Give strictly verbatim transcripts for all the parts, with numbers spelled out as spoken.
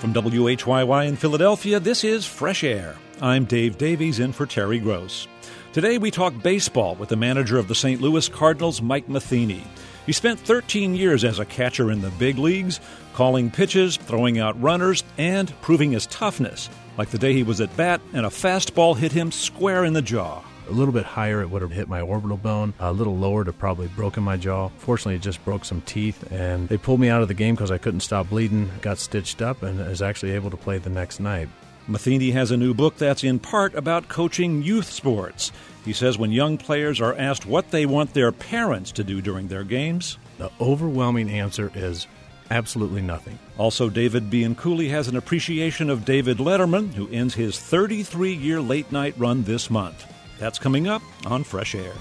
From W H Y Y in Philadelphia, this is Fresh Air. I'm Dave Davies in for Terry Gross. Today we talk baseball with the manager of the Saint Louis Cardinals, Mike Matheny. He spent thirteen years as a catcher in the big leagues, calling pitches, throwing out runners, and proving his toughness, like the day he was at bat and a fastball hit him square in the jaw. A little bit higher, it would have hit my orbital bone. A little lower, it would have probably broken my jaw. Fortunately, it just broke some teeth, and they pulled me out of the game because I couldn't stop bleeding, got stitched up, and was actually able to play the next night. Matheny has a new book that's in part about coaching youth sports. He says when young players are asked what they want their parents to do during their games, the overwhelming answer is absolutely nothing. Also, David Bianculli has an appreciation of David Letterman, who ends his thirty-three-year late-night run this month. That's coming up on Fresh Air.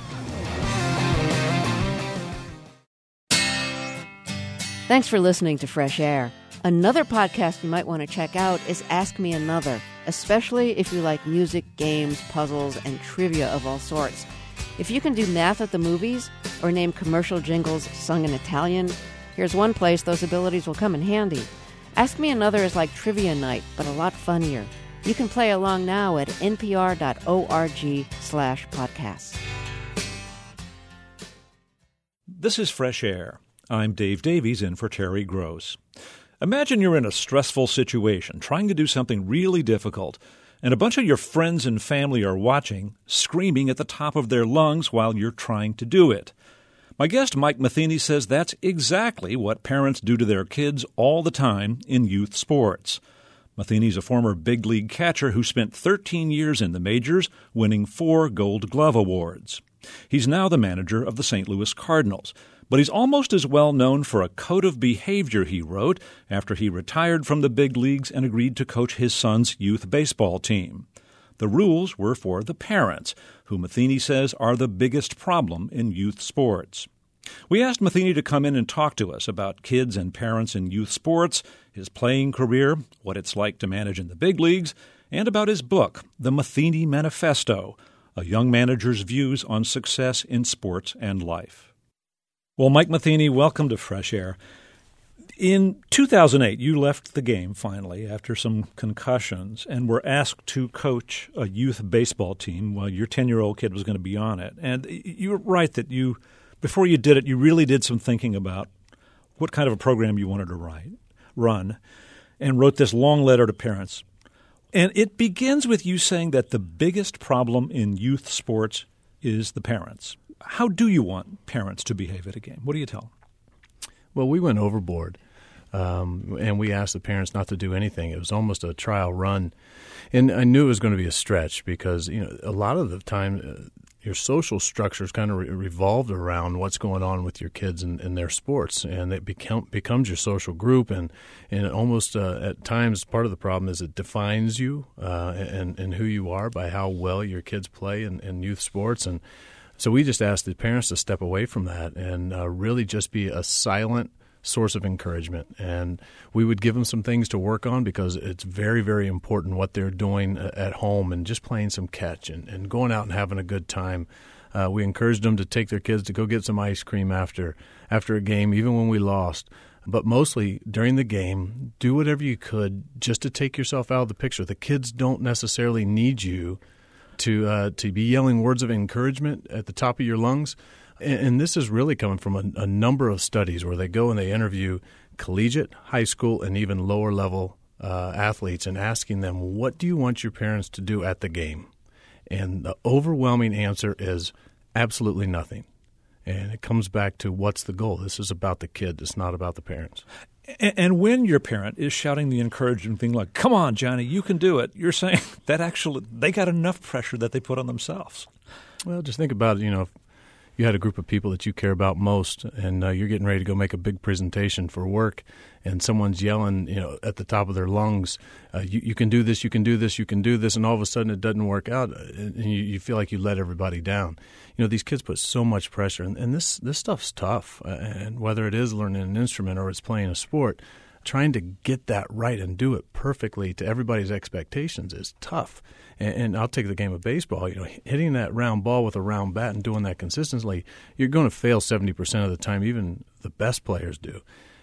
Thanks for listening to Fresh Air. Another podcast you might want to check out is Ask Me Another, especially if you like music, games, puzzles, and trivia of all sorts. If you can do math at the movies or name commercial jingles sung in Italian, here's one place those abilities will come in handy. Ask Me Another is like trivia night, but a lot funnier. You can play along now at npr.org slash podcasts. This is Fresh Air. I'm Dave Davies in for Terry Gross. Imagine you're in a stressful situation, trying to do something really difficult, and a bunch of your friends and family are watching, screaming at the top of their lungs while you're trying to do it. My guest, Mike Matheny, says that's exactly what parents do to their kids all the time in youth sports. Matheny's a former big league catcher who spent thirteen years in the majors, winning four Gold Glove awards. He's now the manager of the Saint Louis Cardinals, but he's almost as well known for a code of behavior he wrote after he retired from the big leagues and agreed to coach his son's youth baseball team. The rules were for the parents, who Matheny says are the biggest problem in youth sports. We asked Matheny to come in and talk to us about kids and parents in youth sports, his playing career, what it's like to manage in the big leagues, and about his book, The Matheny Manifesto, a young manager's views on success in sports and life. Well, Mike Matheny, welcome to Fresh Air. In two thousand eight, you left the game finally after some concussions and were asked to coach a youth baseball team while your ten-year-old kid was going to be on it. And you were right that you, before you did it, you really did some thinking about what kind of a program you wanted to write, run, and wrote this long letter to parents. And it begins with you saying that the biggest problem in youth sports is the parents. How do you want parents to behave at a game? What do you tell them? Well, we went overboard, um, and we asked the parents not to do anything. It was almost a trial run, and I knew it was going to be a stretch because you know a lot of the time uh, your social structures kind of re- revolved around what's going on with your kids and, and their sports, and it become, becomes your social group, and and almost uh, at times part of the problem is it defines you uh, and and who you are by how well your kids play in, in youth sports. And so we just asked the parents to step away from that and uh, really just be a silent source of encouragement. And we would give them some things to work on because it's very, very important what they're doing at home and just playing some catch and, and going out and having a good time. Uh, we encouraged them to take their kids to go get some ice cream after after a game, even when we lost. But mostly during the game, do whatever you could just to take yourself out of the picture. The kids don't necessarily need you to uh, to be yelling words of encouragement at the top of your lungs. And, and this is really coming from a, a number of studies where they go and they interview collegiate, high school, and even lower-level uh, athletes and asking them, what do you want your parents to do at the game? And the overwhelming answer is absolutely nothing. And it comes back to what's the goal? This is about the kid. It's not about the parents. And when your parent is shouting the encouraging thing like, come on, Johnny, you can do it, you're saying that actually they got enough pressure that they put on themselves. Well, just think about it. You know, if you had a group of people that you care about most and uh, you're getting ready to go make a big presentation for work and someone's yelling, you know, at the top of their lungs, uh, you, you can do this, you can do this, you can do this, and all of a sudden it doesn't work out and you, you feel like you let everybody down. You know, these kids put so much pressure, and, and this, this stuff's tough. Uh, and whether it is learning an instrument or it's playing a sport, trying to get that right and do it perfectly to everybody's expectations is tough. And, and I'll take the game of baseball. You know, hitting that round ball with a round bat and doing that consistently, you're going to fail seventy percent of the time. Even the best players do.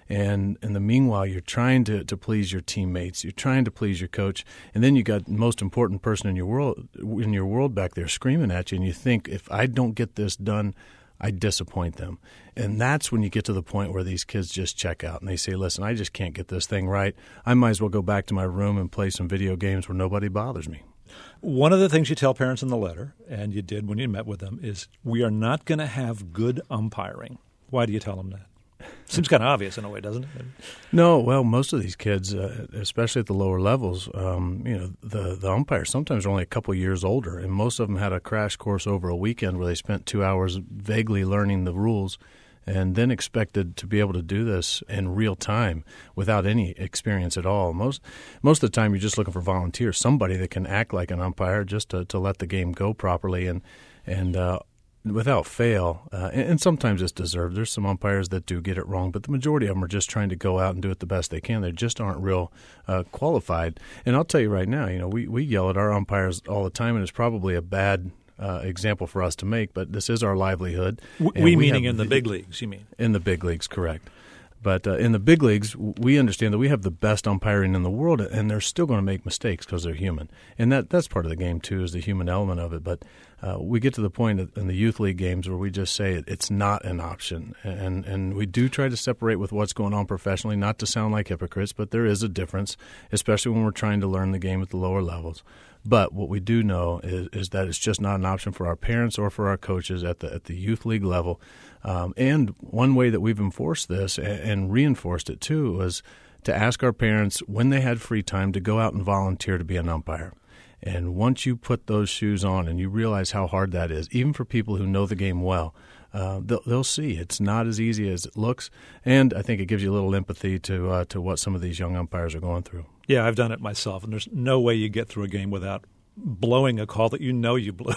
And in the meanwhile, you're trying to, to please your teammates. You're trying to please your coach. And then you got the most important person in your world in your world back there screaming at you. And you think, if I don't get this done, I disappoint them. And that's when you get to the point where these kids just check out and they say, listen, I just can't get this thing right. I might as well go back to my room and play some video games where nobody bothers me. One of the things you tell parents in the letter, and you did when you met with them, is we are not going to have good umpiring. Why do you tell them that? Seems kind of obvious in a way, doesn't it? No, well, most of these kids, uh, especially at the lower levels, um, you know, the, the umpires sometimes are only a couple years older, and most of them had a crash course over a weekend where they spent two hours vaguely learning the rules and then expected to be able to do this in real time without any experience at all. Most most of the time you're just looking for volunteers, somebody that can act like an umpire just to, to let the game go properly and, and uh, without fail, uh, and, and sometimes it's deserved. There's some umpires that do get it wrong, but the majority of them are just trying to go out and do it the best they can. They just aren't real uh, qualified. And I'll tell you right now, you know, we, we yell at our umpires all the time, and it's probably a bad uh, example for us to make, but this is our livelihood. We, we meaning in the big leagues, you mean? In the big leagues, correct. But uh, in the big leagues, we understand that we have the best umpiring in the world, and they're still going to make mistakes because they're human. And that that's part of the game, too, is the human element of it. But uh, we get to the point in the youth league games where we just say it's not an option. And, and we do try to separate with what's going on professionally, not to sound like hypocrites, but there is a difference, especially when we're trying to learn the game at the lower levels. But what we do know is, is that it's just not an option for our parents or for our coaches at the at the youth league level. Um, and one way that we've enforced this and, and reinforced it too was to ask our parents when they had free time to go out and volunteer to be an umpire. And once you put those shoes on and you realize how hard that is, even for people who know the game well, uh, they'll, they'll see it's not as easy as it looks. And I think it gives you a little empathy to uh, to what some of these young umpires are going through. Yeah, I've done it myself, and there's no way you get through a game without blowing a call that you know you blew.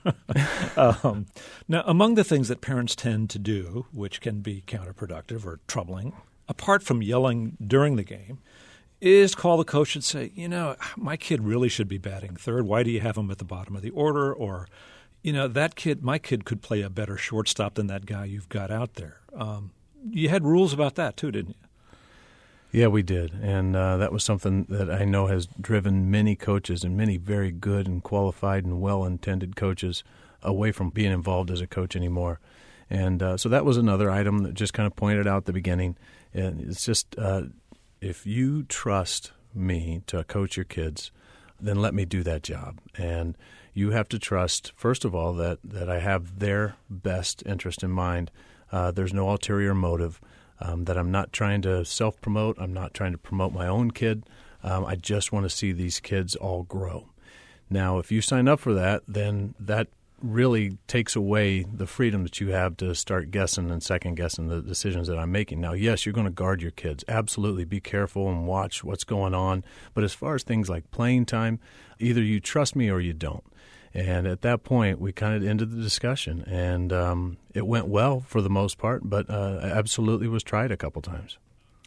um, now, among the things that parents tend to do, which can be counterproductive or troubling, apart from yelling during the game, is call the coach and say, you know, my kid really should be batting third. Why do you have him at the bottom of the order? Or, you know, that kid, my kid could play a better shortstop than that guy you've got out there. Um, you had rules about that too, didn't you? Yeah, we did, and uh, that was something that I know has driven many coaches and many very good and qualified and well-intended coaches away from being involved as a coach anymore. And uh, so that was another item that just kind of pointed out at the beginning. And it's just uh, if you trust me to coach your kids, then let me do that job. And you have to trust, first of all, that, that I have their best interest in mind. Uh, there's no ulterior motive. Um, that I'm not trying to self-promote. I'm not trying to promote my own kid. Um, I just want to see these kids all grow. Now, if you sign up for that, then that really takes away the freedom that you have to start guessing and second-guessing the decisions that I'm making. Now, yes, you're going to guard your kids. Absolutely. Be careful and watch what's going on. But as far as things like playing time, either you trust me or you don't. And at that point, we kind of ended the discussion, and um, it went well for the most part, but uh, absolutely was tried a couple times.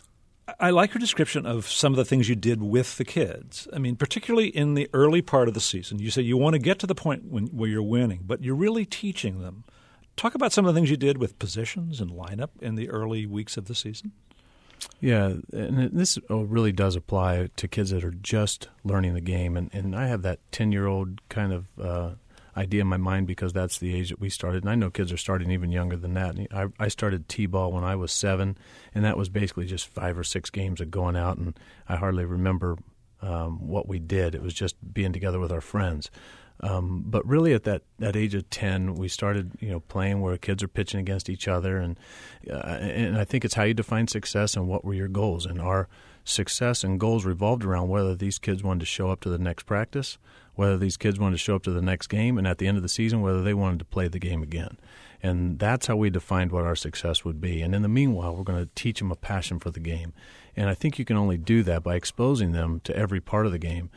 I like your description of some of the things you did with the kids. I mean, particularly in the early part of the season. You say you want to get to the point when, where you're winning, but you're really teaching them. Talk about some of the things you did with positions and lineup in the early weeks of the season. Yeah, and this really does apply to kids that are just learning the game. And, and I have that ten-year-old kind of uh, idea in my mind because that's the age that we started. And I know kids are starting even younger than that. I, I started T-ball when I was seven, and that was basically just five or six games of going out, and I hardly remember um, what we did. It was just being together with our friends. Um, but really, at that, that age of ten, we started, you know, playing where kids are pitching against each other, and uh, and I think it's how you define success and what were your goals. And our success and goals revolved around whether these kids wanted to show up to the next practice, whether these kids wanted to show up to the next game, and at the end of the season, whether they wanted to play the game again. And that's how we defined what our success would be. And in the meanwhile, we're going to teach them a passion for the game. And I think you can only do that by exposing them to every part of the game.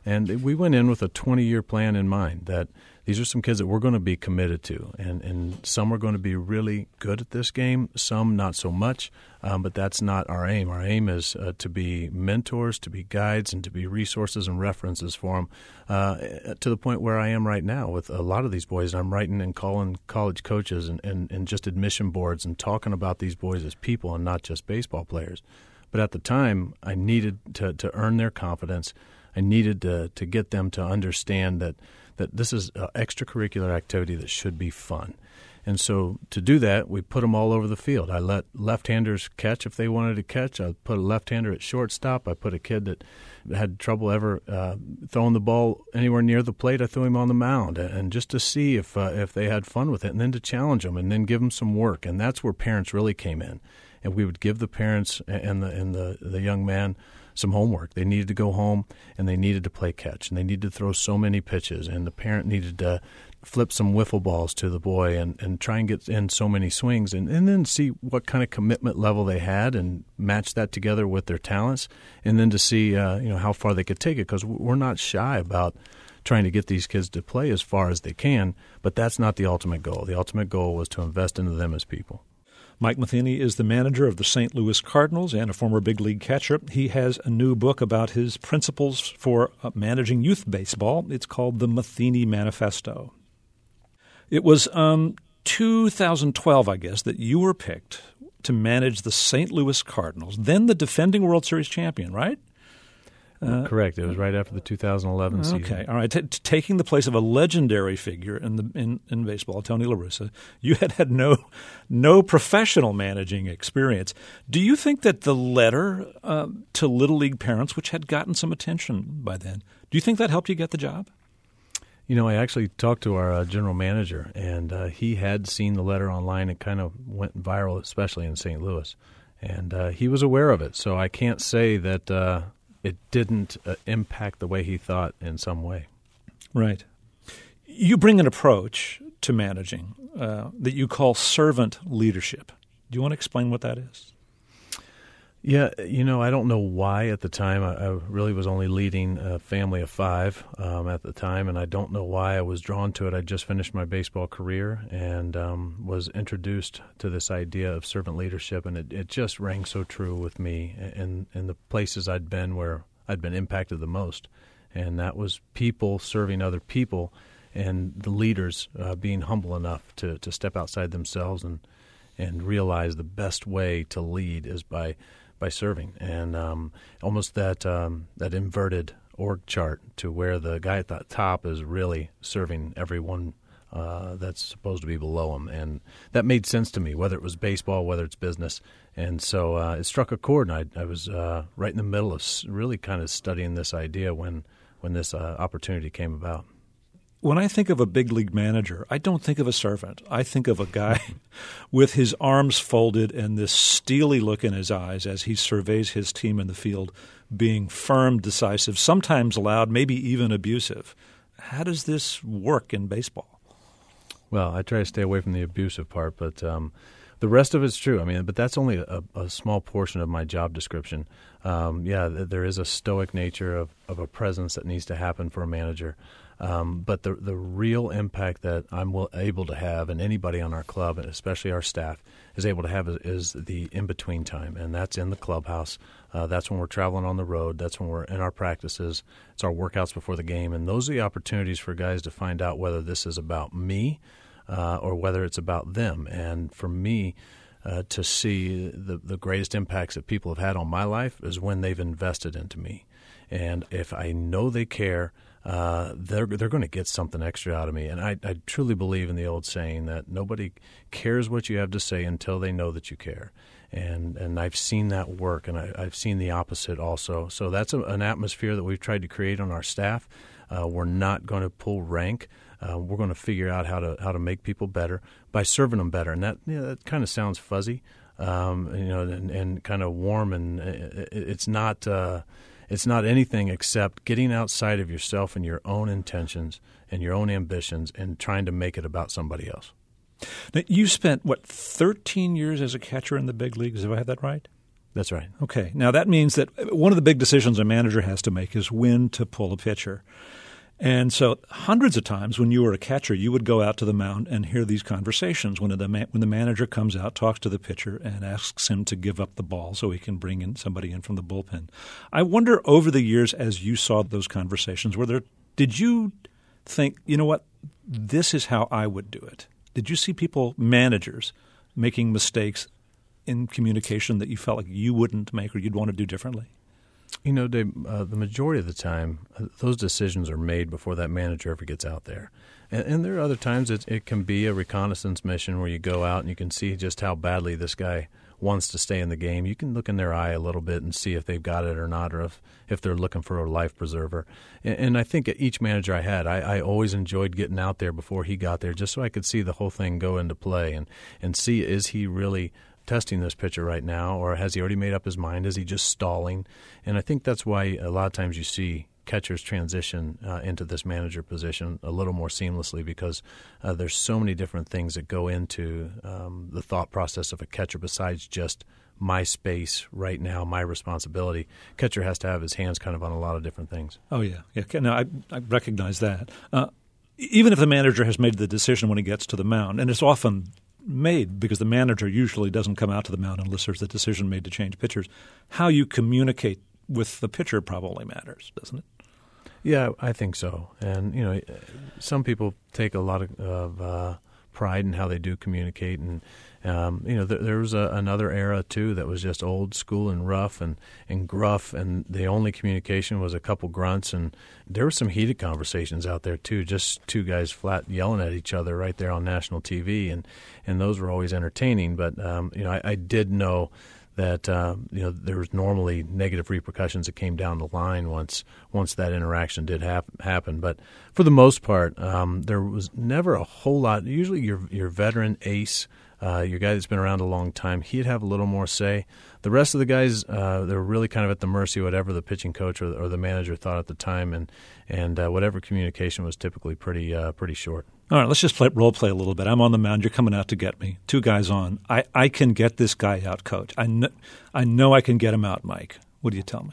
And we went in with a twenty-year plan in mind that these are some kids that we're going to be committed to, and, and some are going to be really good at this game, some not so much, um, but that's not our aim. Our aim is uh, to be mentors, to be guides, and to be resources and references for them uh, to the point where I am right now with a lot of these boys. I'm writing and calling college coaches and, and, and just admission boards and talking about these boys as people and not just baseball players. But at the time, I needed to, to earn their confidence. I needed to, to get them to understand that that this is an extracurricular activity that should be fun. And so to do that, we put them all over the field. I let left-handers catch if they wanted to catch. I put a left-hander at shortstop. I put a kid that had trouble ever uh, throwing the ball anywhere near the plate. I threw him on the mound, and just to see if uh, if they had fun with it, and then to challenge them, and then give them some work. And that's where parents really came in. And we would give the parents and the and the, the young man some homework. They needed to go home, and they needed to play catch, and they needed to throw so many pitches, and the parent needed to flip some wiffle balls to the boy and, and try and get in so many swings, and, and then see what kind of commitment level they had and match that together with their talents, and then to see uh, you know how far they could take it, because we're not shy about trying to get these kids to play as far as they can, but that's not the ultimate goal. The ultimate goal was to invest into them as people. Mike Matheny is the manager of the Saint Louis Cardinals and a former big league catcher. He has a new book about his principles for uh, managing youth baseball. It's called The Matheny Manifesto. It was um, two thousand twelve, I guess, that you were picked to manage the Saint Louis Cardinals, then the defending World Series champion, right? Uh, Correct. It was right after the two thousand eleven okay. season. Okay, all right. T- t- taking the place of a legendary figure in the in, in baseball, Tony La Russa, you had had no no professional managing experience. Do you think that the letter uh, to Little League parents, which had gotten some attention by then, do you think that helped you get the job? You know, I actually talked to our uh, general manager, and uh, he had seen the letter online. It kind of went viral, especially in Saint Louis, and uh, he was aware of it. So I can't say that uh, it didn't uh, impact the way he thought in some way. Right. You bring an approach to managing uh, that you call servant leadership. Do you want to explain what that is? Yeah, you know, I don't know why at the time. I, I really was only leading a family of five um, at the time, and I don't know why I was drawn to it. I just finished my baseball career and um, was introduced to this idea of servant leadership, and it, it just rang so true with me in, in the places I'd been where I'd been impacted the most, and that was people serving other people and the leaders uh, being humble enough to, to step outside themselves and, and realize the best way to lead is by by serving, and um, almost that um, that inverted org chart to where the guy at the top is really serving everyone uh, that's supposed to be below him, and that made sense to me, whether it was baseball, whether it's business, and so uh, it struck a chord, and I, I was uh, right in the middle of really kind of studying this idea when, when this uh, opportunity came about. When I think of a big league manager, I don't think of a servant. I think of a guy with his arms folded and this steely look in his eyes as he surveys his team in the field, being firm, decisive, sometimes loud, maybe even abusive. How does this work in baseball? Well, I try to stay away from the abusive part, but um, the rest of it's true. I mean, but that's only a, a small portion of my job description. Um, yeah, there is a stoic nature of, of a presence that needs to happen for a manager. Um, but the the real impact that I'm will, able to have, and anybody on our club, and especially our staff, is able to have is, is the in-between time, and that's in the clubhouse. Uh, that's when we're traveling on the road. That's when we're in our practices. It's our workouts before the game, and those are the opportunities for guys to find out whether this is about me uh, or whether it's about them. And for me, uh, to see the, the greatest impacts that people have had on my life is when they've invested into me. And if I know they care, Uh, they're they're going to get something extra out of me. And I, I truly believe in the old saying that nobody cares what you have to say until they know that you care. And and I've seen that work, and I, I've seen the opposite also. So that's a, an atmosphere that we've tried to create on our staff. Uh, we're not going to pull rank. Uh, we're going to figure out how to how to make people better by serving them better. And that you know, that kind of sounds fuzzy, um, you know, and, and kind of warm, and it, it's not. Uh, It's not anything except getting outside of yourself and your own intentions and your own ambitions and trying to make it about somebody else. Now, you spent, what, thirteen years as a catcher in the big leagues? Have I had that right? That's right. Okay. Now, that means that one of the big decisions a manager has to make is when to pull a pitcher. And so hundreds of times when you were a catcher, you would go out to the mound and hear these conversations when the, when the manager comes out, talks to the pitcher, and asks him to give up the ball so he can bring in somebody in from the bullpen. I wonder, over the years, as you saw those conversations, were there, did you think, you know what, this is how I would do it? Did you see people, managers, making mistakes in communication that you felt like you wouldn't make or you'd want to do differently? You know, Dave, uh, the majority of the time, uh, those decisions are made before that manager ever gets out there. And, and there are other times it, it can be a reconnaissance mission where you go out and you can see just how badly this guy wants to stay in the game. You can look in their eye a little bit and see if they've got it or not, or if, if they're looking for a life preserver. And, and I think at each manager I had, I, I always enjoyed getting out there before he got there just so I could see the whole thing go into play and, and see, is he really testing this pitcher right now, or has he already made up his mind? Is he just stalling? And I think that's why a lot of times you see catchers transition uh, into this manager position a little more seamlessly, because uh, there's so many different things that go into um, the thought process of a catcher besides just my space right now, my responsibility. Catcher has to have his hands kind of on a lot of different things. Oh, yeah. yeah. No, I, I recognize that. Uh, even if the manager has made the decision when he gets to the mound, and it's often made because the manager usually doesn't come out to the mound unless there's a decision made to change pitchers, how you communicate with the pitcher probably matters, doesn't it? Yeah, I think so. And, you know, some people take a lot of, of uh, pride in how they do communicate. And, um, you know, there, there was a, another era, too, that was just old school and rough and, and gruff, and the only communication was a couple grunts. And there were some heated conversations out there, too, just two guys flat yelling at each other right there on national T V. And, and those were always entertaining. But, um, you know, I, I did know that uh, you know there was normally negative repercussions that came down the line once once that interaction did hap- happen. But for the most part, um, there was never a whole lot. Usually, your your veteran ace, uh, your guy that's been around a long time, he'd have a little more say. The rest of the guys, uh, they're really kind of at the mercy of whatever the pitching coach or, or the manager thought at the time, and and uh, whatever communication was typically pretty uh, pretty short. All right, let's just play, role play a little bit. I'm on the mound. You're coming out to get me. Two guys on. I, I can get this guy out, Coach. I know, I know I can get him out, Mike. What do you tell me?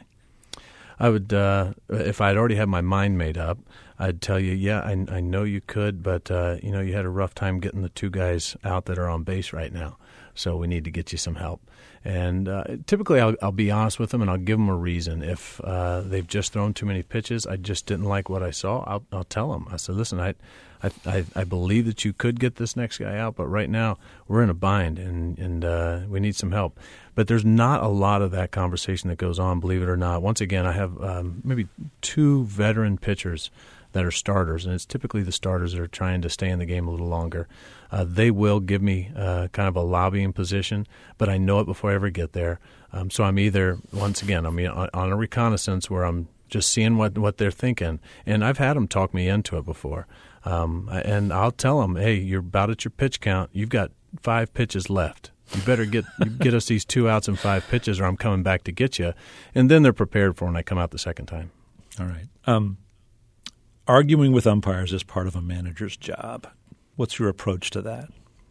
I would, uh, if I'd already had my mind made up, I'd tell you, yeah, I, I know you could, but uh, you know, you had a rough time getting the two guys out that are on base right now, so we need to get you some help. And uh, typically, I'll, I'll be honest with them, and I'll give them a reason. If uh, they've just thrown too many pitches, I just didn't like what I saw, I'll, I'll tell them. I said, listen, I, I, I, I believe that you could get this next guy out, but right now we're in a bind, and, and uh, we need some help. But there's not a lot of that conversation that goes on, believe it or not. Once again, I have um, maybe two veteran pitchers that are starters, and it's typically the starters that are trying to stay in the game a little longer. Uh, they will give me uh, kind of a lobbying position, but I know it before I ever get there. Um, so I'm either, once again, I'm on, on a reconnaissance where I'm just seeing what, what they're thinking. And I've had them talk me into it before. Um, and I'll tell them, hey, you're about at your pitch count. You've got five pitches left. You better get get us these two outs and five pitches, or I'm coming back to get you. And then they're prepared for when I come out the second time. All right. Um, arguing with umpires is part of a manager's job. What's your approach to that?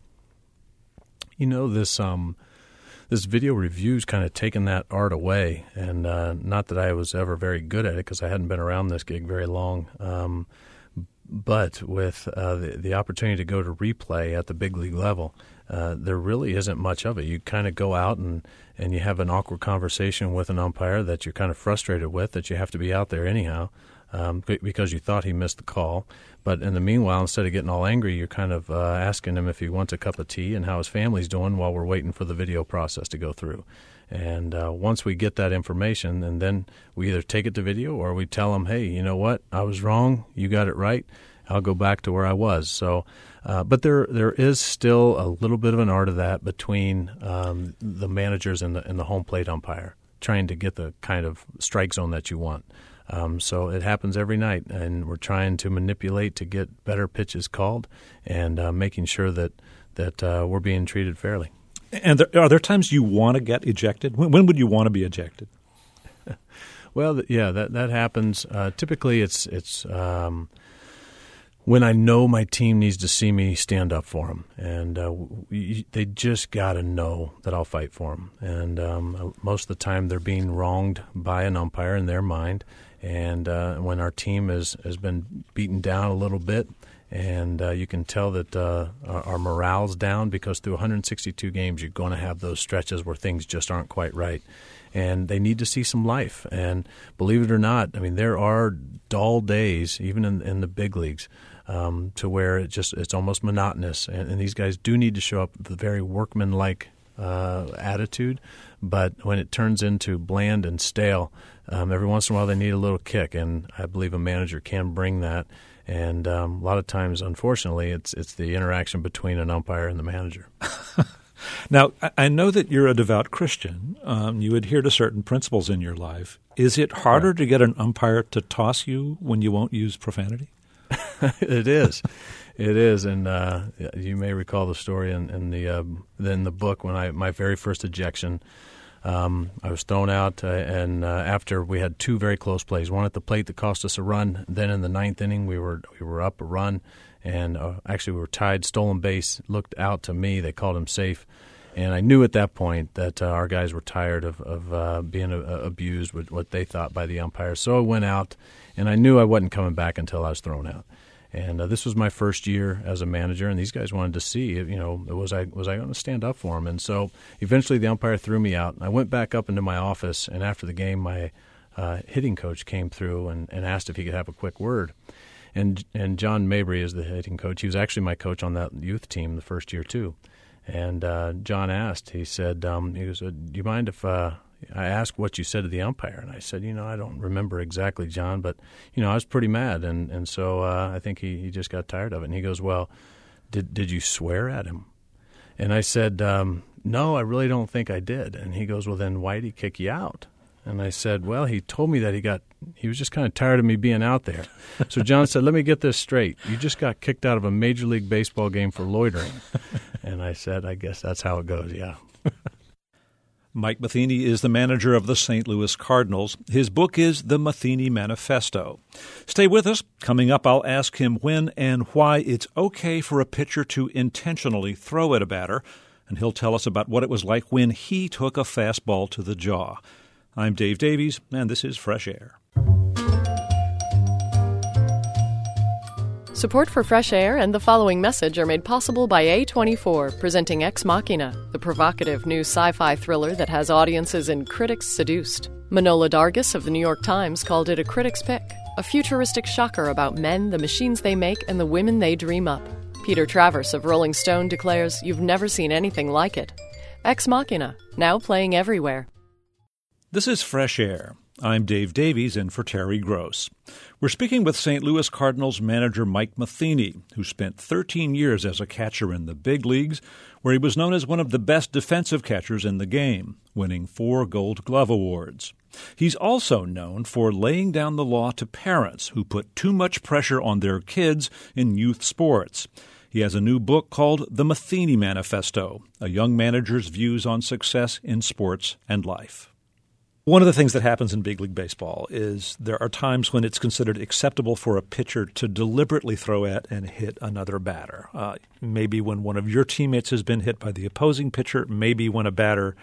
You know, this um, this video review's kind of taken that art away, and uh, not that I was ever very good at it because I hadn't been around this gig very long. Um, but with uh, the, the opportunity to go to replay at the big league level, uh, there really isn't much of it. You kind of go out and, and you have an awkward conversation with an umpire that you're kind of frustrated with, that you have to be out there anyhow. Um, because you thought he missed the call. But in the meanwhile, instead of getting all angry, you're kind of uh, asking him if he wants a cup of tea and how his family's doing while we're waiting for the video process to go through. And uh, once we get that information, and then we either take it to video or we tell him, hey, you know what, I was wrong, you got it right, I'll go back to where I was. So, uh, but there there is still a little bit of an art of that between um, the managers and the, and the home plate umpire, trying to get the kind of strike zone that you want. Um, so it happens every night, and we're trying to manipulate to get better pitches called and uh, making sure that, that uh, we're being treated fairly. And there, are there times you want to get ejected? When, when would you want to be ejected? Well, yeah, that that happens. Uh, typically, it's it's um, when I know my team needs to see me stand up for them. And uh, we, they just got to know that I'll fight for them. And um, most of the time they're being wronged by an umpire in their mind. And uh, when our team has, has been beaten down a little bit, and uh, you can tell that uh, our, our morale's down, because through one hundred sixty-two games you're going to have those stretches where things just aren't quite right. And they need to see some life. And believe it or not, I mean, there are dull days, even in, in the big leagues, um, to where it just it's almost monotonous. And, and these guys do need to show up with a very workmanlike uh, attitude. But when it turns into bland and stale, um, every once in a while they need a little kick. And I believe a manager can bring that. And um, a lot of times, unfortunately, it's it's the interaction between an umpire and the manager. Now, I know that you're a devout Christian. Um, you adhere to certain principles in your life. Is it harder right. to get an umpire to toss you when you won't use profanity? It is. It is. And uh, you may recall the story in, in, the, uh, in the book when I my very first ejection. Um, I was thrown out, uh, and uh, after we had two very close plays, one at the plate that cost us a run. Then in the ninth inning, we were we were up a run. And uh, actually, we were tied, stolen base, looked out to me. They called him safe. And I knew at that point that uh, our guys were tired of, of uh, being uh, abused with what they thought by the umpires. So I went out, and I knew I wasn't coming back until I was thrown out. And uh, this was my first year as a manager, and these guys wanted to see, you know, was I was I going to stand up for them? And so eventually the umpire threw me out. I went back up into my office, and after the game, my uh, hitting coach came through and, and asked if he could have a quick word. And and John Mabry is the hitting coach. He was actually my coach on that youth team the first year too. And uh, John asked, he said, um, he goes, do you mind if uh, I ask what you said to the umpire? And I said, you know, I don't remember exactly, John, but, you know, I was pretty mad. And, and so uh, I think he, he just got tired of it. And he goes, well, did did you swear at him? And I said, um, no, I really don't think I did. And he goes, well, then why did he kick you out? And I said, well, he told me that he got he was just kind of tired of me being out there. So John said, let me get this straight. You just got kicked out of a Major League Baseball game for loitering. And I said, I guess that's how it goes, yeah. Mike Matheny is the manager of the Saint Louis Cardinals. His book is The Matheny Manifesto. Stay with us. Coming up, I'll ask him when and why it's okay for a pitcher to intentionally throw at a batter, and he'll tell us about what it was like when he took a fastball to the jaw. I'm Dave Davies, and this is Fresh Air. Support for Fresh Air and the following message are made possible by A twenty-four, presenting Ex Machina, the provocative new sci-fi thriller that has audiences and critics seduced. Manohla Dargis of the New York Times called it a critic's pick, a futuristic shocker about men, the machines they make, and the women they dream up. Peter Travers of Rolling Stone declares, you've never seen anything like it. Ex Machina, now playing everywhere. This is Fresh Air. I'm Dave Davies, in for Terry Gross. We're speaking with Saint Louis Cardinals manager Mike Matheny, who spent thirteen years as a catcher in the big leagues, where he was known as one of the best defensive catchers in the game, winning four Gold Glove awards. He's also known for laying down the law to parents who put too much pressure on their kids in youth sports. He has a new book called The Matheny Manifesto, a young manager's views on success in sports and life. One of the things that happens in big league baseball is there are times when it's considered acceptable for a pitcher to deliberately throw at and hit another batter. Uh, maybe when one of your teammates has been hit by the opposing pitcher, maybe when a batter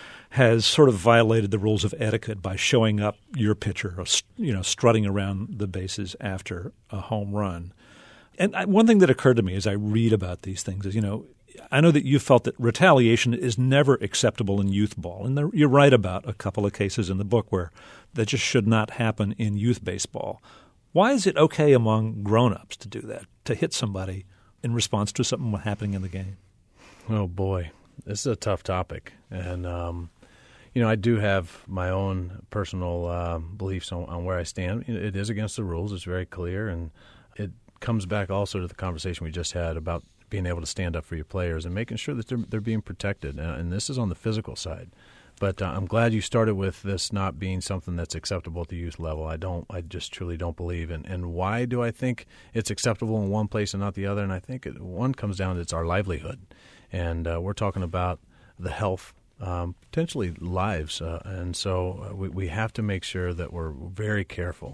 has sort of violated the rules of etiquette by showing up your pitcher, or, you know, strutting around the bases after a home run. And I, one thing that occurred to me as I read about these things is, you know, I know that you felt that retaliation is never acceptable in youth ball, and there, you're right about a couple of cases in the book where that just should not happen in youth baseball. Why is it okay among grown-ups to do that, to hit somebody in response to something happening in the game? Oh, boy. This is a tough topic. And, um, you know, I do have my own personal uh, beliefs on, on where I stand. It is against the rules. It's very clear, and it comes back also to the conversation we just had about being able to stand up for your players and making sure that they're they're being protected. Uh, and this is on the physical side. But uh, I'm glad you started with this not being something that's acceptable at the youth level. I don't. I just truly don't believe. And and why do I think it's acceptable in one place and not the other? And I think it, one comes down to it's our livelihood. And uh, we're talking about the health, um, potentially lives. Uh, and so we, we have to make sure that we're very careful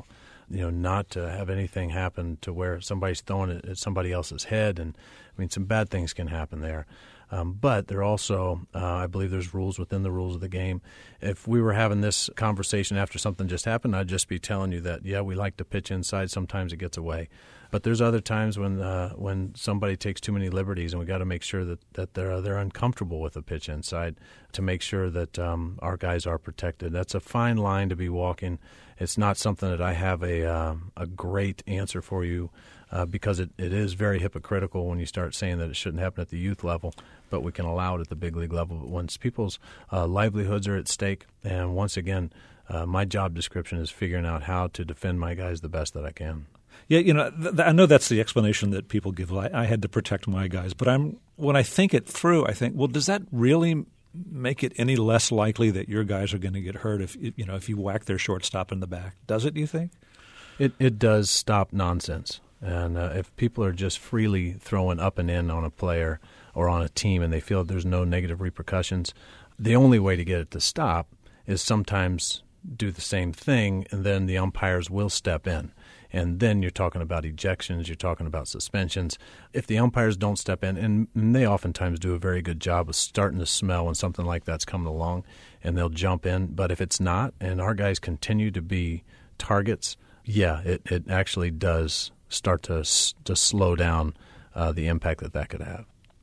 you know, not to have anything happen to where somebody's throwing it at somebody else's head. And, I mean, some bad things can happen there. Um, but there also, uh, I believe there's rules within the rules of the game. If we were having this conversation after something just happened, I'd just be telling you that, yeah, we like to pitch inside. Sometimes it gets away. But there's other times when uh, when somebody takes too many liberties, and we got to make sure that, that they're they're uncomfortable with a pitch inside to make sure that um, our guys are protected. That's a fine line to be walking. It's not something that I have a uh, a great answer for you uh, because it, it is very hypocritical when you start saying that it shouldn't happen at the youth level, but we can allow it at the big league level. But once people's uh, livelihoods are at stake, and once again, uh, my job description is figuring out how to defend my guys the best that I can. Yeah, you know, th- I know that's the explanation that people give. I, I had to protect my guys, but I'm when I think it through, I think, well, does that really make it any less likely that your guys are going to get hurt if you know if you whack their shortstop in the back? Does it? Do you think? It it does stop nonsense, and uh, if people are just freely throwing up and in on a player or on a team, and they feel there's no negative repercussions, the only way to get it to stop is sometimes do the same thing, and then the umpires will step in. And then you're talking about ejections, you're talking about suspensions. If the umpires don't step in, and they oftentimes do a very good job of starting to smell when something like that's coming along, and they'll jump in. But if it's not, and our guys continue to be targets, yeah, it, it actually does start to to slow down uh, the impact that that could have.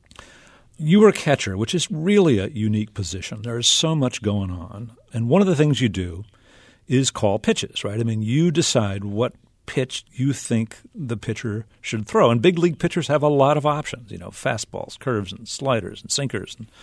You were a catcher, which is really a unique position. There is so much going on. And one of the things you do is call pitches, right? I mean, you decide what pitch you think the pitcher should throw. And big league pitchers have a lot of options, you know, fastballs, curves, and sliders, and sinkers. And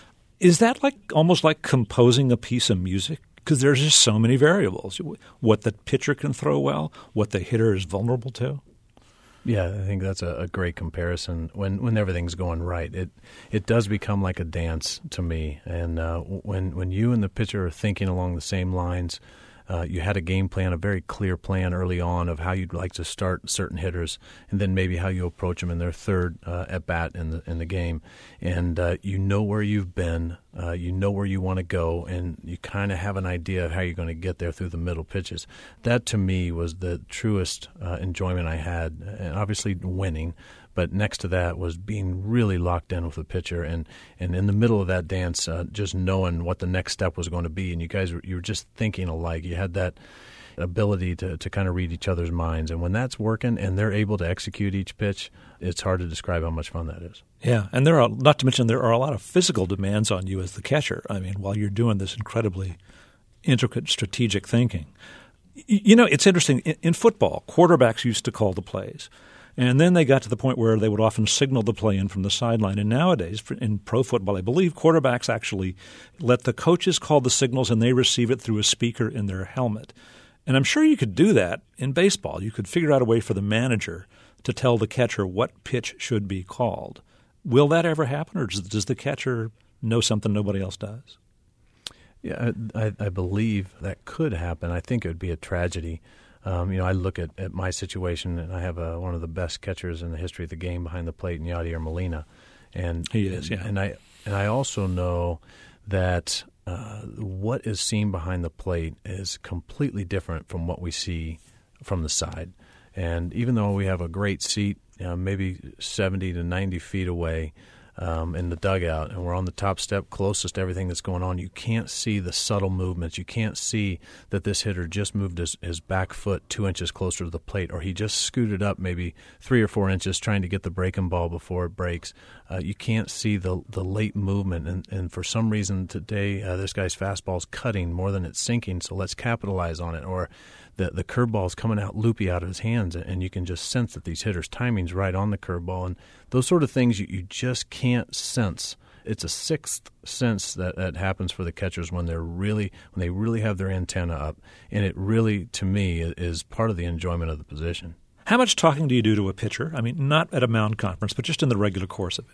is that like almost like composing a piece of music? Because there's just so many variables. What the pitcher can throw well, what the hitter is vulnerable to. Yeah, I think that's a, a great comparison. When when everything's going right, it it does become like a dance to me. And uh, when when you and the pitcher are thinking along the same lines, uh, you had a game plan, a very clear plan early on of how you'd like to start certain hitters, and then maybe how you approach them in their third uh, at bat in the in the game. And uh, you know where you've been, uh, you know where you want to go, and you kind of have an idea of how you're going to get there through the middle pitches. That to me was the truest uh, enjoyment I had, and obviously winning. But next to that was being really locked in with the pitcher, and, and in the middle of that dance, uh, just knowing what the next step was going to be. And you guys were, you were just thinking alike. You had that ability to, to kind of read each other's minds. And when that's working and they're able to execute each pitch, it's hard to describe how much fun that is. Yeah, and there are, not to mention, there are a lot of physical demands on you as the catcher. I mean, while you're doing this incredibly intricate strategic thinking. You know, it's interesting. In, in football, quarterbacks used to call the plays. And then they got to the point where they would often signal the play in from the sideline. And nowadays, in pro football, I believe quarterbacks actually let the coaches call the signals and they receive it through a speaker in their helmet. And I'm sure you could do that in baseball. You could figure out a way for the manager to tell the catcher what pitch should be called. Will that ever happen, or does the catcher know something nobody else does? Yeah, I, I believe that could happen. I think it would be a tragedy. Um, you know, I look at, at my situation, and I have a, one of the best catchers in the history of the game behind the plate, in Yadier Molina, and he is, yeah. And I and I also know that uh, what is seen behind the plate is completely different from what we see from the side. And even though we have a great seat, you know, maybe seventy to ninety feet away um, in the dugout, and we're on the top step closest to everything that's going on, you can't see the subtle movements. You can't see that this hitter just moved his, his back foot two inches closer to the plate, or he just scooted up maybe three or four inches trying to get the breaking ball before it breaks. Uh, you can't see the the late movement, and, and for some reason today, uh, this guy's fastball's cutting more than it's sinking, so let's capitalize on it. Or the the curveball's coming out loopy out of his hands, and you can just sense that these hitters' timing's right on the curveball. And those sort of things you, you just can't sense. It's a sixth sense that, that happens for the catchers when they're really when they really have their antenna up, and it really, to me, is part of the enjoyment of the position. How much talking do you do to a pitcher? I mean, not at a mound conference, but just in the regular course of it.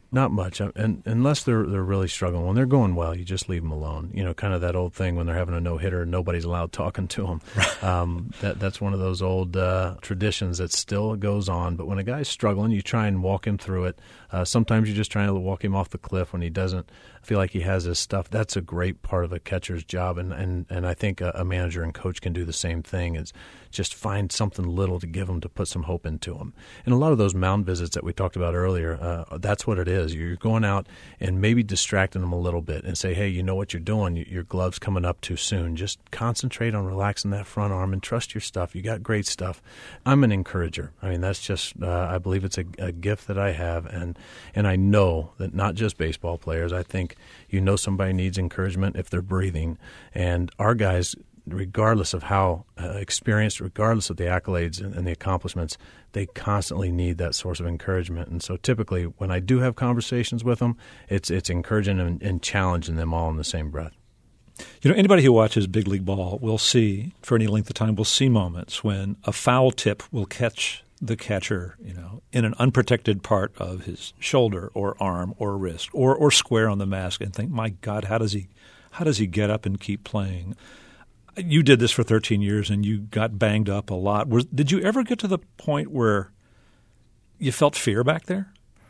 Not much, and unless they're they're really struggling. When they're going well, you just leave them alone. You know, kind of that old thing when they're having a no hitter and nobody's allowed talking to them. um, that that's one of those old uh, traditions that still goes on. But when a guy's struggling, you try and walk him through it. Uh, sometimes you're just trying to walk him off the cliff when he doesn't feel like he has his stuff. That's a great part of a catcher's job, and and, and I think a, a manager and coach can do the same thing. Is just find something little to give them to put some hope into them. And a lot of those mound visits that we talked about earlier, uh, that's what it is. You're going out and maybe distracting them a little bit and say, hey, you know what you're doing. Your glove's coming up too soon. Just concentrate on relaxing that front arm and trust your stuff. You got great stuff. I'm an encourager. I mean, that's just, uh, I believe it's a, a gift that I have. And, and I know that not just baseball players. I think you know somebody needs encouragement if they're breathing. And our guys, regardless of how uh, experienced, regardless of the accolades and, and the accomplishments, they constantly need that source of encouragement. And so typically when I do have conversations with them, it's it's encouraging and, and challenging them all in the same breath. You know, anybody who watches big league ball will see, for any length of time, will see moments when a foul tip will catch the catcher, you know, in an unprotected part of his shoulder or arm or wrist or or square on the mask and think, my God, how does he how does he get up and keep playing? You did this for thirteen years, and you got banged up a lot. Was, did you ever get to the point where you felt fear back there?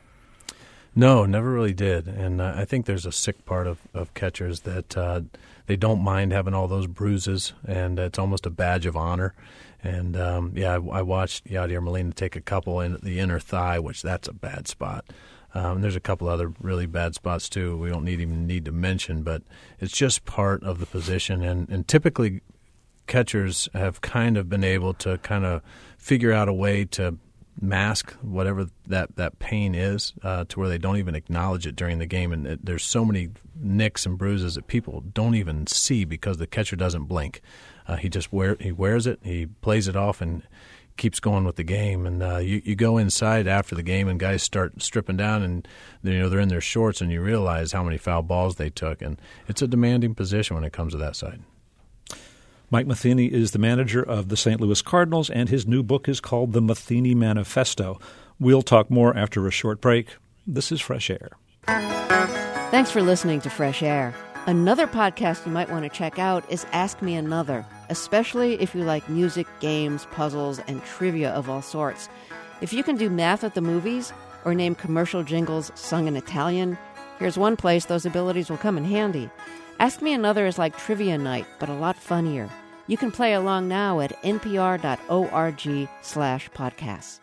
No, never really did. And uh, I think there's a sick part of, of catchers that uh, they don't mind having all those bruises, and it's almost a badge of honor. And, um, yeah, I, I watched Yadier Molina take a couple in the inner thigh, which that's a bad spot. Um, there's a couple other really bad spots, too, we don't need, even need to mention, but it's just part of the position. And, and typically catchers have kind of been able to kind of figure out a way to mask whatever that, that pain is uh, to where they don't even acknowledge it during the game. And it, there's so many nicks and bruises that people don't even see because the catcher doesn't blink. Uh, he just wear, he wears it, he plays it off, and keeps going with the game. And uh, you, you go inside after the game and guys start stripping down, and you know they're in their shorts, and you realize how many foul balls they took. And it's a demanding position when it comes to that side. Mike Matheny is the manager of the Saint Louis Cardinals, and his new book is called The Matheny Manifesto. We'll talk more after a short break. This is Fresh Air. Thanks for listening to Fresh Air. Another podcast you might want to check out is Ask Me Another, especially if you like music, games, puzzles, and trivia of all sorts. If you can do math at the movies or name commercial jingles sung in Italian, here's one place those abilities will come in handy. Ask Me Another is like trivia night, but a lot funnier. You can play along now at npr.org slash podcasts.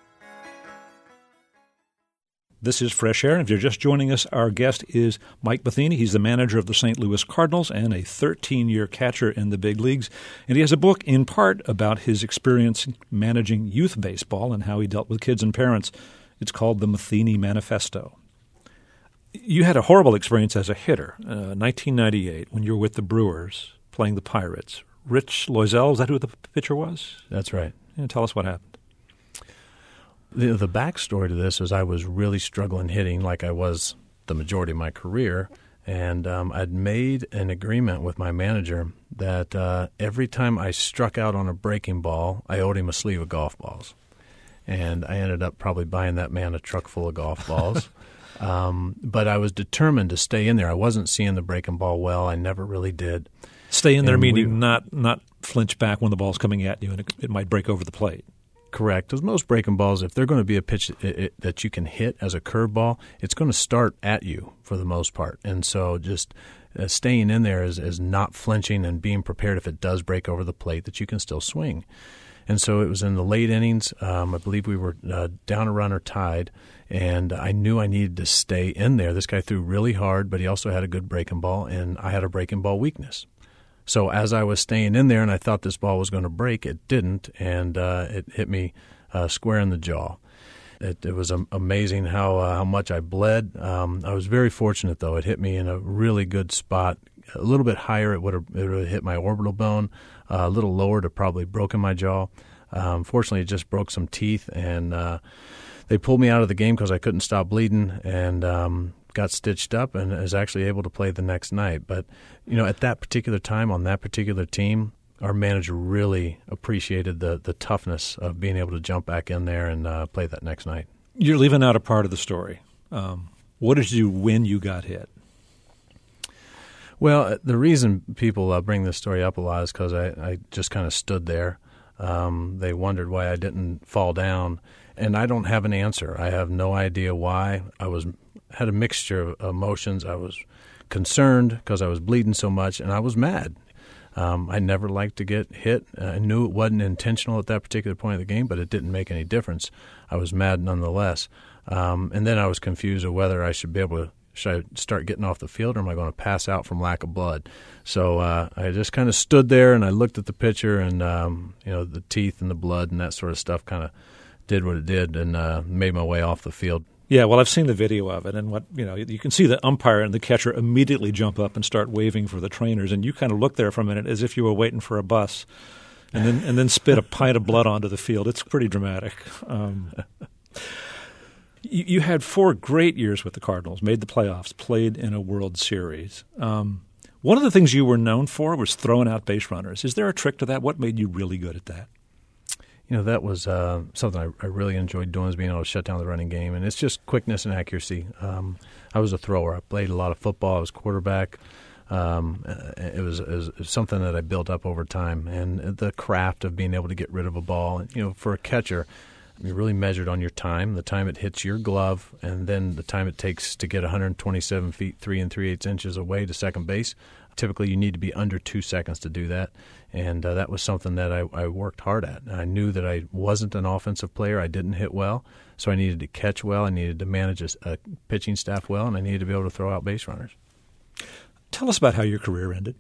This is Fresh Air, and if you're just joining us, our guest is Mike Matheny. He's the manager of the Saint Louis Cardinals and a thirteen-year catcher in the big leagues. And he has a book in part about his experience managing youth baseball and how he dealt with kids and parents. It's called The Matheny Manifesto. You had a horrible experience as a hitter, uh, nineteen ninety-eight, when you were with the Brewers playing the Pirates. Rich Loisel, is that who the pitcher was? That's right. Yeah, tell us what happened. The, the backstory to this is I was really struggling hitting like I was the majority of my career, and um, I'd made an agreement with my manager that uh, every time I struck out on a breaking ball, I owed him a sleeve of golf balls. And I ended up probably buying that man a truck full of golf balls. um, but I was determined to stay in there. I wasn't seeing the breaking ball well. I never really did. Stay in there, and meaning we, not not flinch back when the ball's coming at you and it, it might break over the plate. Correct. Because most breaking balls, if they're going to be a pitch it, it, that you can hit as a curveball, it's going to start at you for the most part. And so just uh, staying in there is, is not flinching and being prepared if it does break over the plate that you can still swing. And so it was in the late innings. Um, I believe we were uh, down a run or tied, and I knew I needed to stay in there. This guy threw really hard, but he also had a good breaking ball, and I had a breaking ball weakness. So as I was staying in there and I thought this ball was going to break, it didn't, and uh, it hit me uh, square in the jaw. It, it was um, amazing how uh, how much I bled. Um, I was very fortunate, though. It hit me in a really good spot. A little bit higher, it would have it would have hit my orbital bone. Uh, a little lower, to probably broken my jaw. Um, fortunately, it just broke some teeth, and uh, they pulled me out of the game because I couldn't stop bleeding, and um, got stitched up and was actually able to play the next night. But, you know, at that particular time on that particular team, our manager really appreciated the, the toughness of being able to jump back in there and uh, play that next night. You're leaving out a part of the story. Um, What did you do when you got hit? Well, the reason people uh, bring this story up a lot is because I, I just kind of stood there. Um, they wondered why I didn't fall down, and I don't have an answer. I have no idea why. I was had a mixture of emotions. I was concerned because I was bleeding so much, and I was mad. Um, I never liked to get hit. I knew it wasn't intentional at that particular point of the game, but it didn't make any difference. I was mad nonetheless. Um, and then I was confused of whether I should be able to, should I start getting off the field or am I going to pass out from lack of blood? So uh, I just kind of stood there and I looked at the pitcher and, um, you know, the teeth and the blood and that sort of stuff kind of did what it did and uh, made my way off the field. Yeah, well, I've seen the video of it, and what you know, you can see the umpire and the catcher immediately jump up and start waving for the trainers, and you kind of look there for a minute as if you were waiting for a bus, and then and then spit a pint of blood onto the field. It's pretty dramatic. Um, you, you had four great years with the Cardinals, made the playoffs, played in a World Series. Um, one of the things you were known for was throwing out base runners. Is there a trick to that? What made you really good at that? You know, that was uh, something I, I really enjoyed doing, is being able to shut down the running game. And it's just quickness and accuracy. Um, I was a thrower. I played a lot of football. I was quarterback. Um, it, was, it was something that I built up over time. And the craft of being able to get rid of a ball. You know, for a catcher, you're really measured on your time, the time it hits your glove, and then the time it takes to get one hundred twenty-seven feet, three and three-eighths inches away to second base. Typically, you need to be under two seconds to do that, and uh, that was something that I, I worked hard at. I knew that I wasn't an offensive player. I didn't hit well, so I needed to catch well. I needed to manage a, a pitching staff well, and I needed to be able to throw out base runners. Tell us about how your career ended.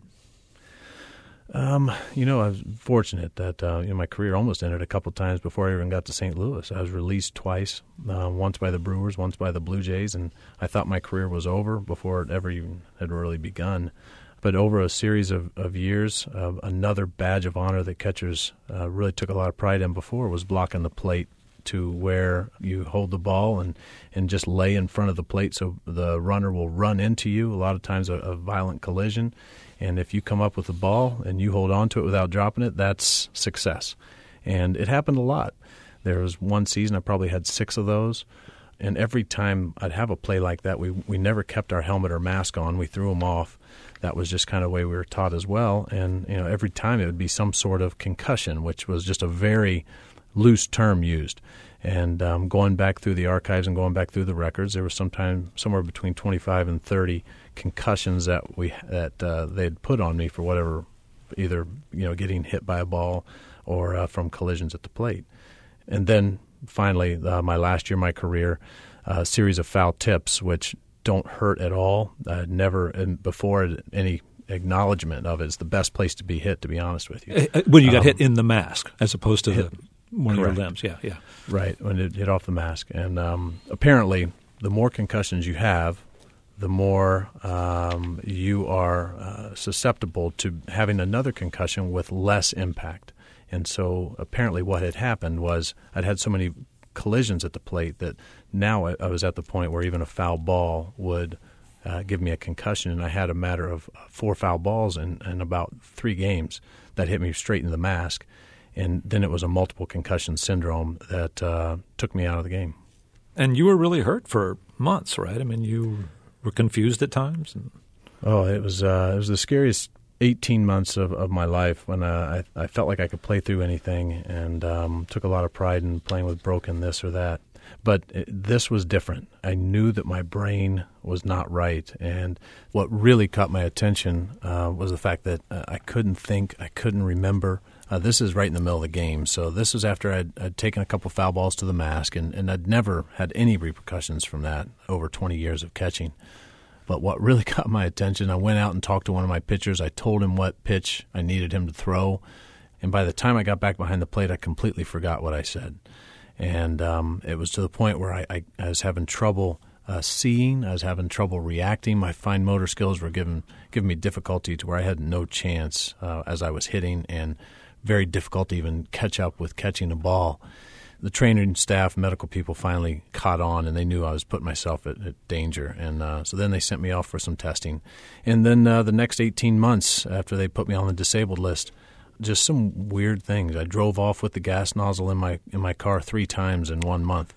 Um, you know, I was fortunate that uh, you know, my career almost ended a couple times before I even got to Saint Louis. I was released twice, uh, once by the Brewers, once by the Blue Jays, and I thought my career was over before it ever even had really begun. But over a series of, of years, uh, another badge of honor that catchers uh, really took a lot of pride in before was blocking the plate to where you hold the ball and, and just lay in front of the plate so the runner will run into you, a lot of times a, a violent collision. And if you come up with the ball and you hold on to it without dropping it, that's success. And it happened a lot. There was one season I probably had six of those. And every time I'd have a play like that, we, we never kept our helmet or mask on. We threw them off. That was just kind of the way we were taught as well. And you know, every time it would be some sort of concussion, which was just a very loose term used. And um, going back through the archives and going back through the records, there was sometime somewhere between twenty-five and thirty concussions that we that uh, they'd put on me for whatever, either you know getting hit by a ball or uh, from collisions at the plate. And then finally, uh, my last year of my career, a uh, series of foul tips, which don't hurt at all. Uh, never and before any acknowledgement of it. It's the best place to be hit, to be honest with you. When you got um, hit in the mask as opposed to hit, the, one correct. of your limbs. Yeah, yeah. Right, when it hit off the mask. And um, apparently, the more concussions you have, the more um, you are uh, susceptible to having another concussion with less impact. And so apparently what had happened was I'd had so many collisions at the plate that now I, I was at the point where even a foul ball would uh, give me a concussion. And I had a matter of four foul balls in, in about three games that hit me straight in the mask. And then it was a multiple concussion syndrome that uh, took me out of the game. And you were really hurt for months, right? I mean, you were confused at times? And... Oh, it was uh, it was the scariest eighteen months of, of my life when uh, I, I felt like I could play through anything and um, took a lot of pride in playing with broken this or that. But it, this was different. I knew that my brain was not right. And what really caught my attention uh, was the fact that uh, I couldn't think, I couldn't remember. Uh, this is right in the middle of the game. So this was after I'd, I'd taken a couple foul balls to the mask, and, and I'd never had any repercussions from that over twenty years of catching. But what really caught my attention, I went out and talked to one of my pitchers. I told him what pitch I needed him to throw. And by the time I got back behind the plate, I completely forgot what I said. And um, it was to the point where I, I, I was having trouble uh, seeing. I was having trouble reacting. My fine motor skills were giving, giving me difficulty to where I had no chance uh, as I was hitting, and very difficult to even catch up with catching a ball. The training staff, medical people finally caught on, and they knew I was putting myself at, at danger. And uh, so then they sent me off for some testing. And then uh, the next eighteen months after they put me on the disabled list, just some weird things. I drove off with the gas nozzle in my in my car three times in one month.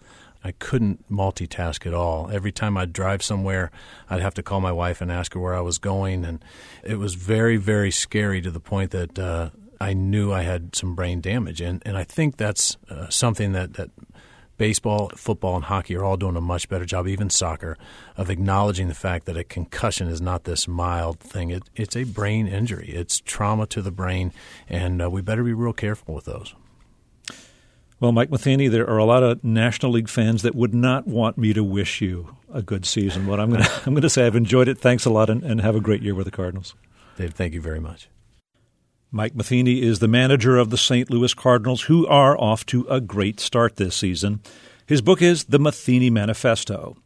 I couldn't multitask at all. Every time I'd drive somewhere, I'd have to call my wife and ask her where I was going, and it was very, very scary to the point that uh, I knew I had some brain damage. And, and I think that's uh, something that, that baseball, football, and hockey are all doing a much better job, even soccer, of acknowledging the fact that a concussion is not this mild thing. It, it's a brain injury. It's trauma to the brain, and uh, we better be real careful with those. Well, Mike Matheny, there are a lot of National League fans that would not want me to wish you a good season. But I'm going to I'm going to say I've enjoyed it. Thanks a lot, and, and have a great year with the Cardinals. Dave, thank you very much. Mike Matheny is the manager of the Saint Louis Cardinals, who are off to a great start this season. His book is The Matheny Manifesto.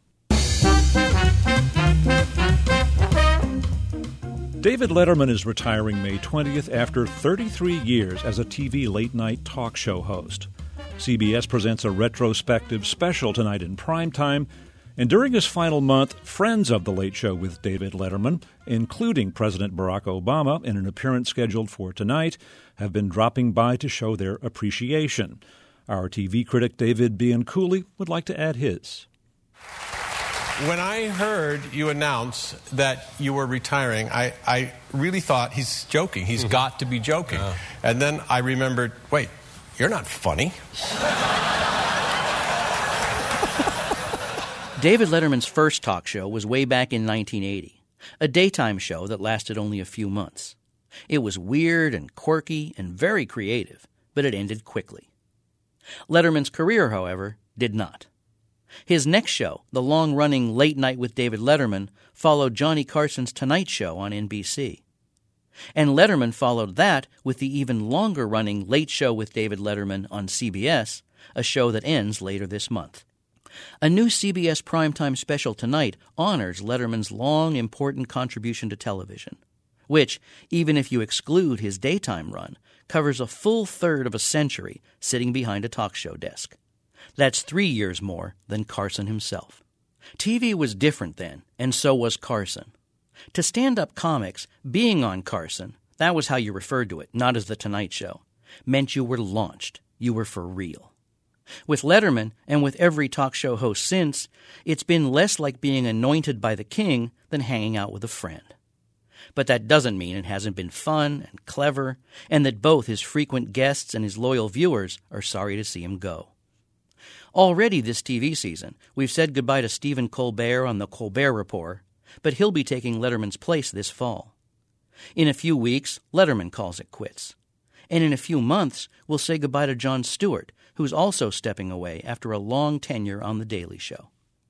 David Letterman is retiring May twentieth after thirty-three years as a T V late-night talk show host. C B S presents a retrospective special tonight in primetime, and during his final month, friends of The Late Show with David Letterman, including President Barack Obama in an appearance scheduled for tonight, have been dropping by to show their appreciation. Our T V critic David Bianculli would like to add his. When I heard you announce that you were retiring, I, I really thought he's joking. He's mm-hmm. got to be joking. Yeah. And then I remembered, wait, you're not funny. David Letterman's first talk show was way back in nineteen eighty, a daytime show that lasted only a few months. It was weird and quirky and very creative, but it ended quickly. Letterman's career, however, did not. His next show, the long-running Late Night with David Letterman, followed Johnny Carson's Tonight Show on N B C. And Letterman followed that with the even longer-running Late Show with David Letterman on C B S, a show that ends later this month. A new C B S primetime special tonight honors Letterman's long, important contribution to television, which, even if you exclude his daytime run, covers a full third of a century sitting behind a talk show desk. That's three years more than Carson himself. T V was different then, and so was Carson. To stand-up comics, being on Carson, that was how you referred to it, not as The Tonight Show, meant you were launched. You were for real. With Letterman, and with every talk show host since, it's been less like being anointed by the king than hanging out with a friend. But that doesn't mean it hasn't been fun and clever, and that both his frequent guests and his loyal viewers are sorry to see him go. Already this T V season, we've said goodbye to Stephen Colbert on The Colbert Report, but he'll be taking Letterman's place this fall. In a few weeks, Letterman calls it quits. And in a few months, we'll say goodbye to Jon Stewart, who's also stepping away after a long tenure on The Daily Show.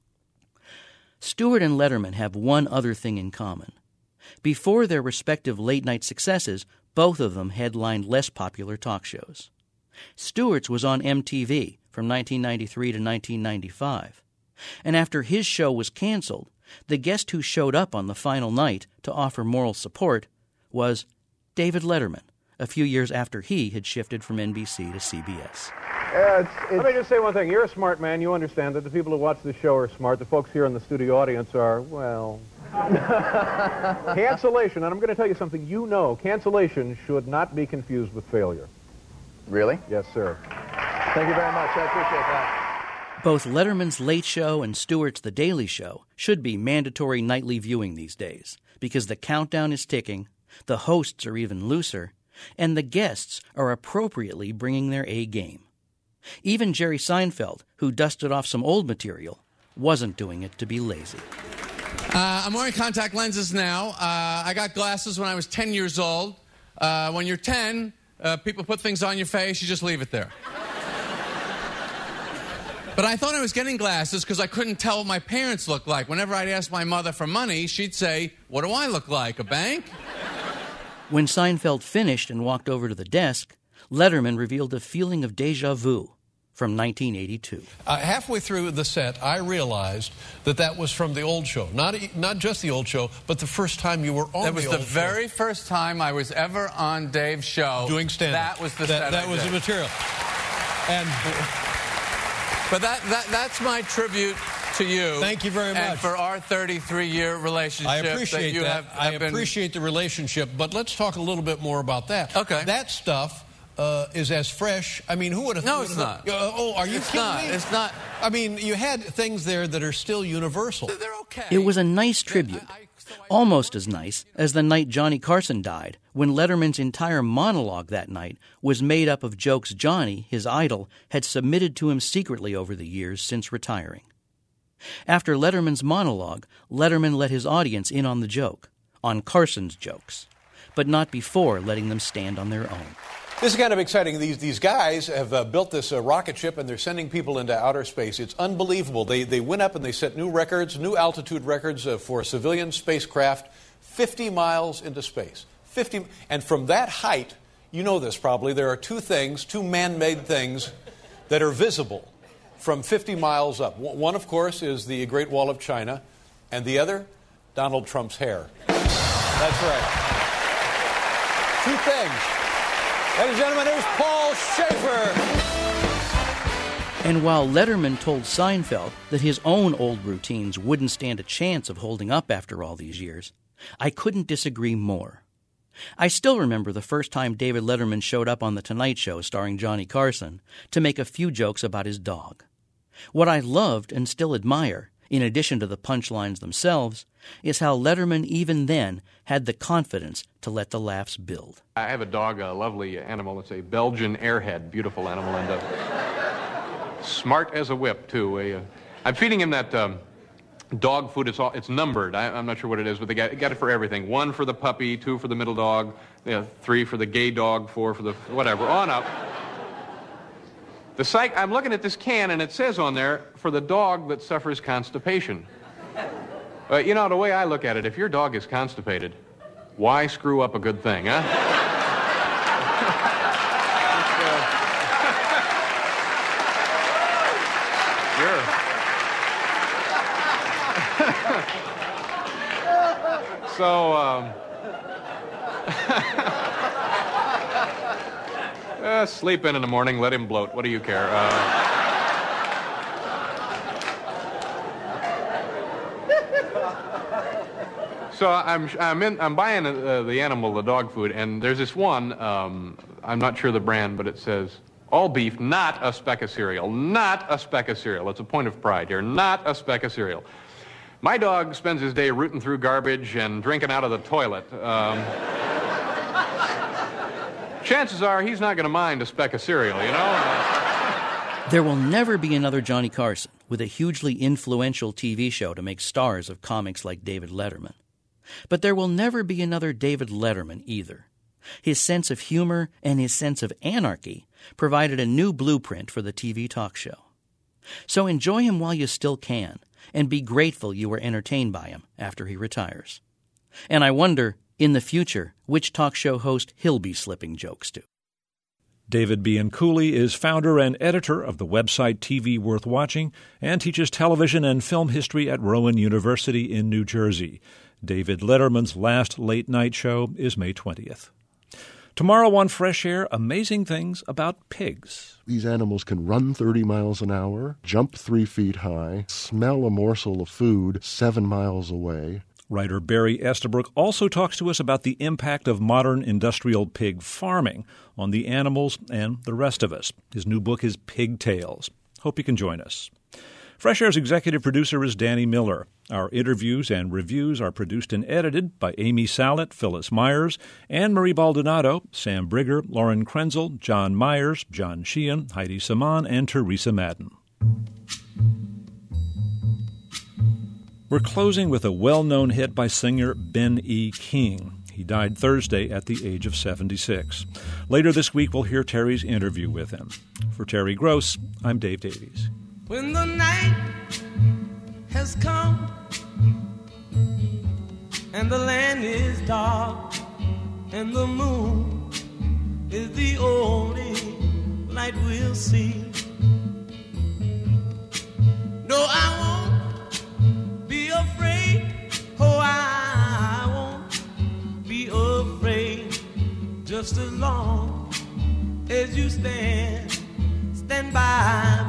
Stewart and Letterman have one other thing in common. Before their respective late-night successes, both of them headlined less popular talk shows. Stewart's was on M T V from nineteen ninety-three to nineteen ninety-five. And after his show was canceled, the guest who showed up on the final night to offer moral support was David Letterman, a few years after he had shifted from N B C to C B S. Uh, it's, it's... Let me just say one thing. You're a smart man. You understand that the people who watch the show are smart. The folks here in the studio audience are, well... Cancellation, and I'm going to tell you something you know. Cancellation should not be confused with failure. Really? Yes, sir. Thank you very much. I appreciate that. Both Letterman's Late Show and Stewart's The Daily Show should be mandatory nightly viewing these days because the countdown is ticking, the hosts are even looser, and the guests are appropriately bringing their A game. Even Jerry Seinfeld, who dusted off some old material, wasn't doing it to be lazy. Uh, I'm wearing contact lenses now. Uh, I got glasses when I was ten years old. Uh, when you're ten, uh, people put things on your face, you just leave it there. But I thought I was getting glasses because I couldn't tell what my parents looked like. Whenever I'd ask my mother for money, she'd say, "What do I look like, a bank?" When Seinfeld finished and walked over to the desk, Letterman revealed a feeling of déjà vu from nineteen eighty-two. Uh, halfway through the set, I realized that that was from the old show. Not not just the old show, but the first time you were on the old show. That was the very first time I was ever on Dave's show. Doing stand-up. That was the That, that was the material. And... But that, that that's my tribute to you. Thank you very much. And for our thirty-three year relationship. I appreciate that. You that. Have, have I been... appreciate the relationship, but let's talk a little bit more about that. Okay. That stuff uh, is as fresh. I mean, who would have... No, it's not. Uh, oh, are you it's kidding not. me? It's not. I mean, you had things there that are still universal. They're okay. It was a nice tribute, almost as nice as the night Johnny Carson died, when Letterman's entire monologue that night was made up of jokes Johnny, his idol, had submitted to him secretly over the years since retiring. After Letterman's monologue, Letterman let his audience in on the joke, on Carson's jokes, but not before letting them stand on their own. This is kind of exciting. These these guys have uh, built this uh, rocket ship, and they're sending people into outer space. It's unbelievable. They they went up and they set new records, new altitude records uh, for civilian spacecraft, fifty miles into space. fifty, and from that height, you know this probably, there are two things, two man-made things that are visible from fifty miles up. One, of course, is the Great Wall of China, and the other, Donald Trump's hair. That's right. Two things. Ladies and gentlemen, here's Paul Schaefer. And while Letterman told Seinfeld that his own old routines wouldn't stand a chance of holding up after all these years, I couldn't disagree more. I still remember the first time David Letterman showed up on The Tonight Show starring Johnny Carson to make a few jokes about his dog. What I loved and still admire, in addition to the punchlines themselves, is how Letterman even then had the confidence to let the laughs build. I have a dog, a lovely animal. It's a Belgian airhead, beautiful animal, and uh, smart as a whip, too. A, uh, I'm feeding him that um, dog food. It's all, it's numbered. I, I'm not sure what it is, but they got, got it for everything. One for the puppy, two for the middle dog, you know, three for the gay dog, four for the whatever, on up. The psych, I'm looking at this can, and it says on there, for the dog that suffers constipation. Uh, you know, the way I look at it, if your dog is constipated, why screw up a good thing, huh? Sure. So, um... Uh, sleep in in the morning, let him bloat. What do you care? Uh... so I'm I'm in I'm buying uh, the animal, the dog food, and there's this one. Um, I'm not sure the brand, but it says all beef, not a speck of cereal, not a speck of cereal. It's a point of pride here, not a speck of cereal. My dog spends his day rooting through garbage and drinking out of the toilet. Um, Chances are he's not going to mind a speck of cereal, you know? There will never be another Johnny Carson with a hugely influential T V show to make stars of comics like David Letterman. But there will never be another David Letterman either. His sense of humor and his sense of anarchy provided a new blueprint for the T V talk show. So enjoy him while you still can, and be grateful you were entertained by him after he retires. And I wonder, in the future, which talk show host he'll be slipping jokes to. David Bianculli is founder and editor of the website T V Worth Watching and teaches television and film history at Rowan University in New Jersey. David Letterman's last late-night show is May twentieth. Tomorrow on Fresh Air, amazing things about pigs. These animals can run thirty miles an hour, jump three feet high, smell a morsel of food seven miles away. Writer Barry Estabrook also talks to us about the impact of modern industrial pig farming on the animals and the rest of us. His new book is Pigtails. Hope you can join us. Fresh Air's executive producer is Danny Miller. Our interviews and reviews are produced and edited by Amy Sallet, Phyllis Myers, Anne-Marie Baldonado, Sam Brigger, Lauren Krenzel, John Myers, John Sheehan, Heidi Saman, and Teresa Madden. We're closing with a well-known hit by singer Ben E. King. He died Thursday at the age of seventy-six. Later this week, we'll hear Terry's interview with him. For Terry Gross, I'm Dave Davies. When the night has come and the land is dark and the moon is the only light we'll see, no, I won't be afraid. Oh, I won't be afraid. Just as long as you stand, stand by